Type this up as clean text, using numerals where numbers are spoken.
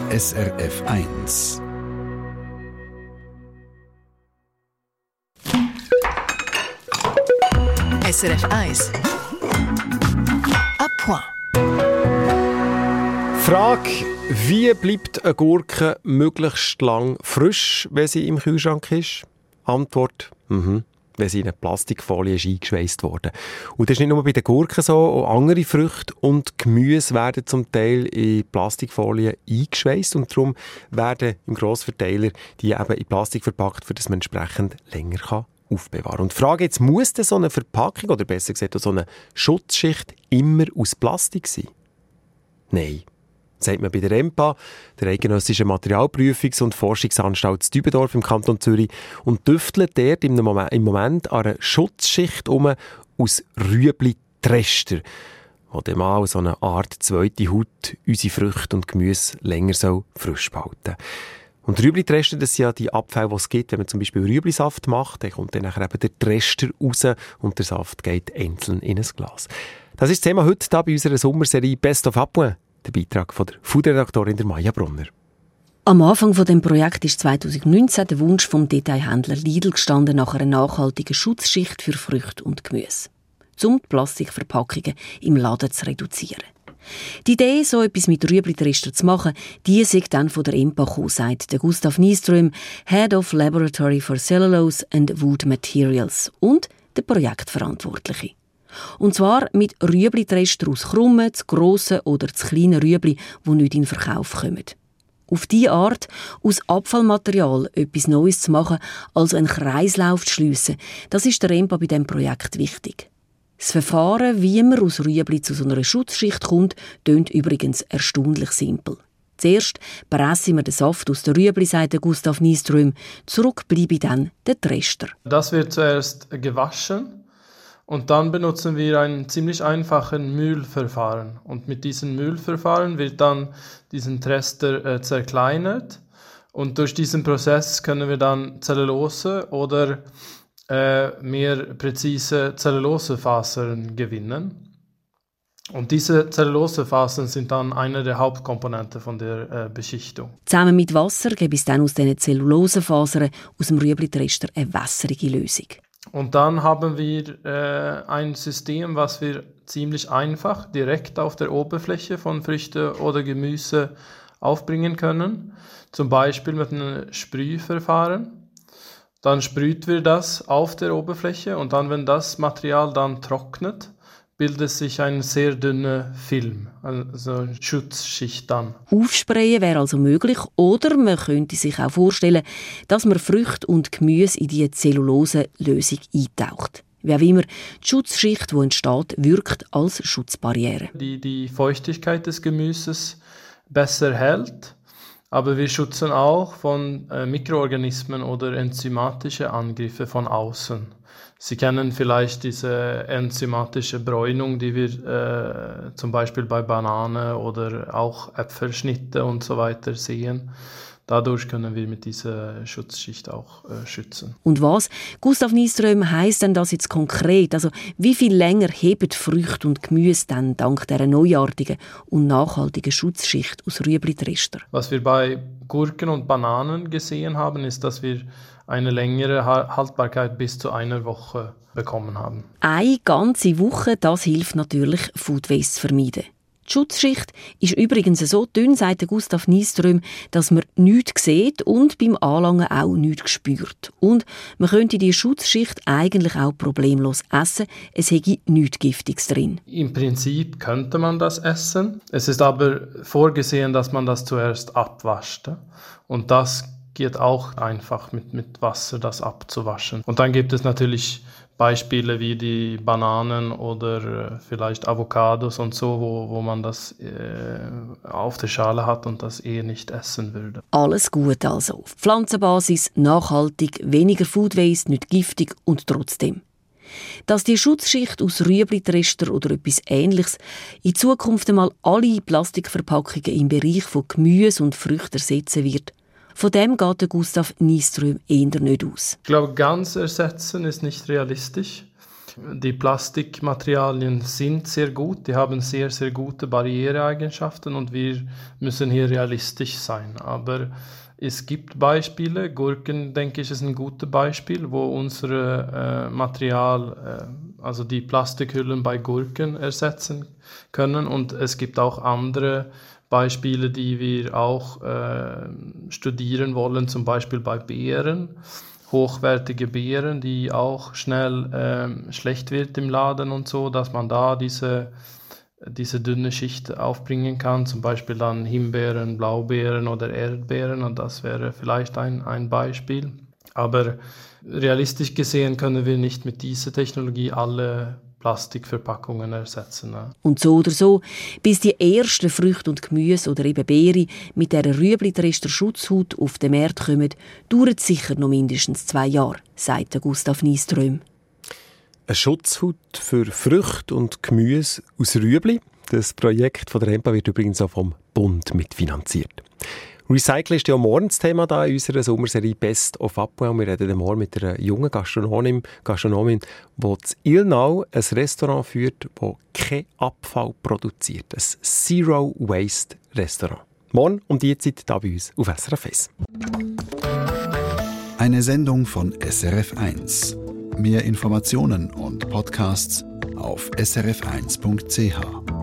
SRF 1. SRF 1. À point. Frage: Wie bleibt eine Gurke möglichst lang frisch, wenn sie im Kühlschrank ist? Antwort: wenn sie in eine Plastikfolie ist eingeschweißt wurde. Und das ist nicht nur bei den Gurken so, auch andere Früchte und Gemüse werden zum Teil in Plastikfolien eingeschweißt und darum werden im Grossverteiler die eben in Plastik verpackt, für das man entsprechend länger aufbewahren kann. Und die Frage jetzt: Muss denn so eine Verpackung oder besser gesagt so eine Schutzschicht immer aus Plastik sein? Nein. Sagt man bei der EMPA, der Eidgenössischen Materialprüfungs- und Forschungsanstalt in Dübendorf im Kanton Zürich, und düftelt dort im Moment an einer Schutzschicht aus Rüebli-Trester, die dann mal so eine Art zweite Haut unsere Früchte und Gemüse länger frisch behalten. Und Rüebli-Trester, das sind ja die Abfälle, die es gibt, wenn man zum Beispiel Rüeblisaft macht, dann kommt dann nachher eben der Trester raus und der Saft geht einzeln in ein Glas. Das ist das Thema heute hier bei unserer Sommerserie «Best of À point». Der Beitrag von der Food-Redaktorin Maja Brunner. Am Anfang von dem Projekt ist 2019 der Wunsch vom Detailhändler Lidl gestanden nach einer nachhaltigen Schutzschicht für Früchte und Gemüse, um die Plastikverpackungen im Laden zu reduzieren. Die Idee, so etwas mit Rüebli-Trester zu machen, die sei dann von der EMPA gekommen, sagt der Gustav Nyström, Head of Laboratory for Cellulose and Wood Materials und der Projektverantwortliche. Und zwar mit Rüebli-Trester aus krummen, zu grossen oder zu kleinen Rüebli, die nicht in Verkauf kommen. Auf diese Art, aus Abfallmaterial etwas Neues zu machen, also einen Kreislauf zu schliessen, das ist der EMPA bei diesem Projekt wichtig. Das Verfahren, wie man aus Rüebli zu so einer Schutzschicht kommt, tönt übrigens erstaunlich simpel. Zuerst pressen wir den Saft aus der Rüebli, sagt Gustav Nyström. Zurück bleibe dann der Trester. Das wird zuerst gewaschen. Und dann benutzen wir ein ziemlich einfaches Mühlverfahren. Und mit diesem Mühlverfahren wird dann diesen Trester zerkleinert. Und durch diesen Prozess können wir dann Zellulose oder mehr präzise Zellulosefasern gewinnen. Und diese Zellulosefasern sind dann eine der Hauptkomponenten von der Beschichtung. Zusammen mit Wasser gebe es dann aus diesen Zellulosefasern aus dem Rüebli-Trester eine wässerige Lösung. Und dann haben wir ein System, was wir ziemlich einfach direkt auf der Oberfläche von Früchten oder Gemüse aufbringen können. Zum Beispiel mit einem Sprühverfahren. Dann sprühen wir das auf der Oberfläche und dann, wenn das Material dann trocknet, bildet sich ein sehr dünner Film, also eine Schutzschicht dann. Aufsprayen wäre also möglich, oder man könnte sich auch vorstellen, dass man Früchte und Gemüse in diese Zellulose-Lösung eintaucht. Wie auch immer, die Schutzschicht, die entsteht, wirkt als Schutzbarriere. Die Feuchtigkeit des Gemüses besser hält, aber wir schützen auch von Mikroorganismen oder enzymatische Angriffe von außen. Sie kennen vielleicht diese enzymatische Bräunung, die wir zum Beispiel bei Banane oder auch Äpfelschnitte und so weiter sehen. Dadurch können wir mit dieser Schutzschicht auch schützen. Und was, Gustav Nyström, heisst denn das jetzt konkret? Also wie viel länger heben Früchte und Gemüse dann dank dieser neuartigen und nachhaltigen Schutzschicht aus Rüebli-Trester? Was wir bei Gurken und Bananen gesehen haben, ist, dass wir eine längere Haltbarkeit bis zu einer Woche bekommen haben. Eine ganze Woche, das hilft natürlich, Food Waste zu vermeiden. Die Schutzschicht ist übrigens so dünn, sagt Gustav Nyström, dass man nichts sieht und beim Anlangen auch nichts spürt. Und man könnte die Schutzschicht eigentlich auch problemlos essen. Es hätte nichts Giftiges drin. Im Prinzip könnte man das essen. Es ist aber vorgesehen, dass man das zuerst abwascht. Und das geht auch einfach mit Wasser, das abzuwaschen. Und dann gibt es natürlich Beispiele wie die Bananen oder vielleicht Avocados und so, wo man das auf der Schale hat und das eher nicht essen würde. Alles gut also. Auf Pflanzenbasis, nachhaltig, weniger Food Waste, nicht giftig und trotzdem. Dass die Schutzschicht aus Rüebli-Trester oder etwas Ähnliches in Zukunft einmal alle Plastikverpackungen im Bereich von Gemüse und Früchten ersetzen wird, von dem geht der Gustav Nyström eher nicht aus. Ich glaube, ganz ersetzen ist nicht realistisch. Die Plastikmaterialien sind sehr gut, die haben sehr, sehr gute Barriereeigenschaften und wir müssen hier realistisch sein. Aber es gibt Beispiele, Gurken, denke ich, ist ein gutes Beispiel, wo unser Material, also die Plastikhüllen bei Gurken ersetzen können. Und es gibt auch andere Beispiele, die wir auch studieren wollen, zum Beispiel bei Beeren. Hochwertige Beeren, die auch schnell schlecht wird im Laden und so, dass man da diese dünne Schicht aufbringen kann, zum Beispiel dann Himbeeren, Blaubeeren oder Erdbeeren, und das wäre vielleicht ein Beispiel. Aber realistisch gesehen können wir nicht mit dieser Technologie alle Plastikverpackungen ersetzen. Ne? Und so oder so, bis die ersten Früchte und Gemüse oder eben Beeren mit dieser Rüebli-Trester Schutzhaut auf den Markt kommen, dauert sicher noch mindestens 2 Jahre, sagt Gustav Nyström. Eine Schutzhaut für Früchte und Gemüse aus Rüebli. Das Projekt von der EMPA wird übrigens auch vom Bund mitfinanziert. Recyceln ist ja morgen das Thema da in unserer Sommerserie Best of Apoin. Wir reden morgen mit einer jungen Gastronomin, die in Ilnau ein Restaurant führt, das keinen Abfall produziert. Ein Zero-Waste-Restaurant. Morgen um diese Zeit hier bei uns auf SRF 1. Eine Sendung von SRF 1. Mehr Informationen und Podcasts auf srf1.ch.